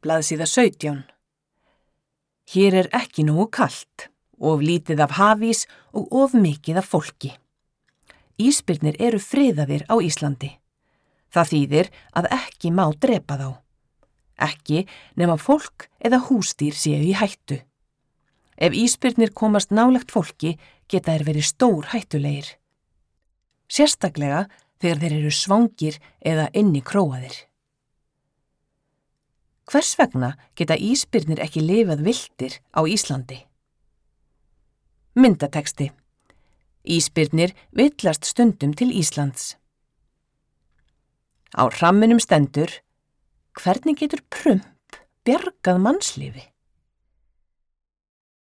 blaðsíða 17. Hér er ekki nógu kalt, of lítið af hafís og of mikið af fólki. Ísbirnir eru friðaðir á Íslandi. Það þýðir að ekki má drepa þá. Ekki nema fólk eða húsdýr séu í hættu. Ef ísbirnir komast nálægt fólki geta þeir verið stór hættulegir. Sérstaklega þegar þeir eru svangir eða inni króaðir. Hvers vegna geta ísbirnir ekki lifað villtir á Íslandi? Myndatexti. Ísbirnir villast stundum til Íslands. Á hramminum stendur: Hvernig getur prump bjargað mannslífi?